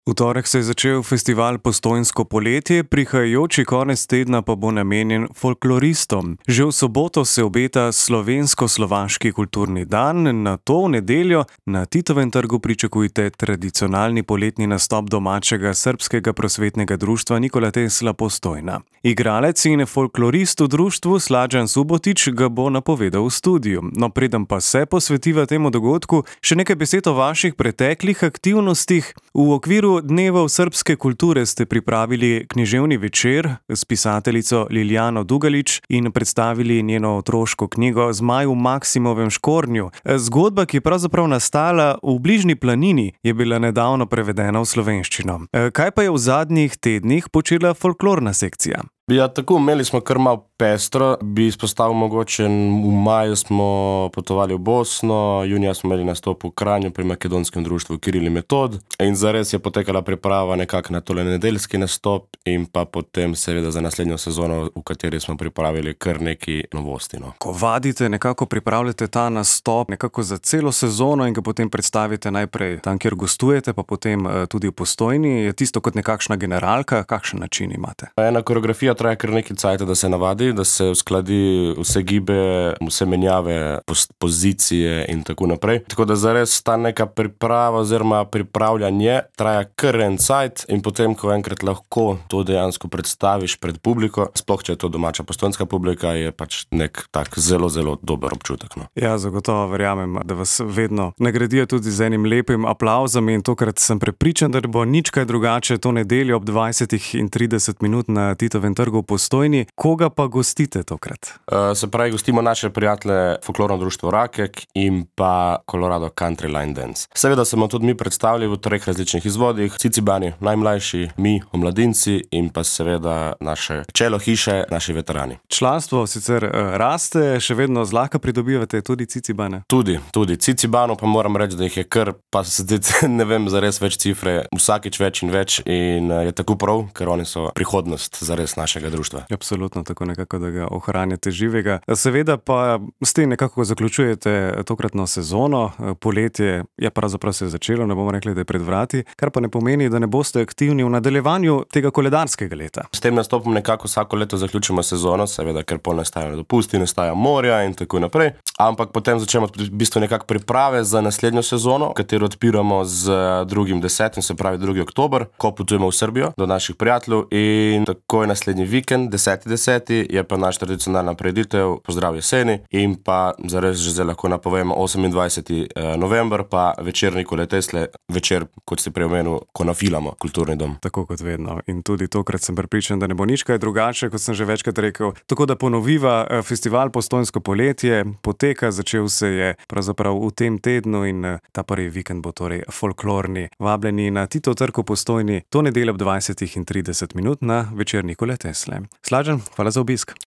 V torek se je začel festival Postojnsko poletje, prihajajoči konec tedna pa bo namenjen folkloristom. Že v soboto se obeta slovensko-slovaški kulturni dan, nato v nedeljo na Titovem trgu pričakujte tradicionalni poletni nastop domačega srbskega prosvetnega društva Nikola Tesla Postojna. Igralec in folklorist v društvu Slađan Subotić ga bo napovedal v studiu. No, preden pa se posvetiva temu dogodku, še nekaj besed o vaših preteklih aktivnostih. V okviru Dnevov srbske kulture ste pripravili književni večer s pisateljico Liljano Dugalić in predstavili njeno otroško knjigo Zmaj v Maksimovem škornju. Zgodba, ki je pravzaprav nastala v bližnji planini, je bila nedavno prevedena v slovenščino. Kaj pa je v zadnjih tednih počela folklorna sekcija? Ja, tako, imeli smo kar malo pestro, bi izpostavil mogoče, v maju smo potovali v Bosno, junija smo imeli nastop v Kranju pri makedonskem društvu Kiril in Metod in zares je potekala priprava nekako na tole nedeljski nastop in pa potem seveda za naslednjo sezono, v kateri smo pripravili kar nekaj novosti. No. Ko vadite, nekako pripravljate ta nastop nekako za celo sezono in ga potem predstavite najprej tam, kjer gostujete, pa potem tudi v Postojni, je tisto kot nekakšna generalka, kakšen način imate? Ena koreografija traja kar nekaj cajta, da se navadi, da se uskladi vse gibe, vse menjave, pozicije in tako naprej. Tako da zares ta neka priprava oziroma pripravljanje traja kar en cajt in potem, ko enkrat lahko to dejansko predstaviš pred publiko, sploh če je to domača postojnska publika, je pač nek tak zelo, zelo dober občutek. No. Ja, zagotovo verjamem, da vas vedno nagradijo tudi z enim lepim aplavzom in tokrat sem prepričan, da bo nič kaj drugače to nedeljo ob 20:30 na Titovem trgu v Postojni. Koga pa gostite tokrat? Se pravi, gostimo naše prijatelje Folklorno društvo Rakek in pa Colorado Country Line Dance. Seveda smo tudi mi predstavili v 3 različnih izvodih. Cicibani, najmlajši, mi, omladinci in pa seveda naše čelo hiše, naši veterani. Članstvo sicer raste, še vedno zlahka pridobivate tudi Cicibane? Tudi. Cicibano pa moram reči, da jih je kar, pa zdaj ne vem zares več cifre, vsakič več in več in je tako prav, ker oni so prihodnost zares našega društva. Absolutno, tako nekako, da ga ohranjate živega. Seveda pa s tem nekako zaključujete tokratno sezono. Poletje je pravzaprav se začelo, ne bomo rekli, da je pred vrati, kar pa ne pomeni, da ne boste aktivni v nadaljevanju tega koledarskega leta. S tem nastopom nekako vsako leto zaključimo sezono, seveda, ker pol nastajajo dopusti, nastaja morja in tako naprej. Ampak potem začnemo v bistvu nekako priprave za naslednjo sezono, katero odpiramo z 2.10., se pravi 2. oktober, ko potujemo v Srbijo do naših prijateljev in takoj naslednji vikend, 10.10., je pa naš tradicionalna prireditev Pozdrav jeseni in pa zares že zdaj lahko napovemo 28. november, pa večer Nikole Tesle, večer, kot ste prej omenil, ko nafilamo kulturni dom. Tako kot vedno. In tudi tokrat sem prepričan, da ne bo nič kaj drugače, kot sem že večkrat rekel. Tako da ponoviva, festival Postojnsko poletje poteka, začel se je pravzaprav v tem tednu in ta prvi vikend bo torej folklorni. Vabljeni na Titov trg v Postojni to nedeljo ob 20:30 na večer Nikole Tesle. Slađan, hvala za obisk.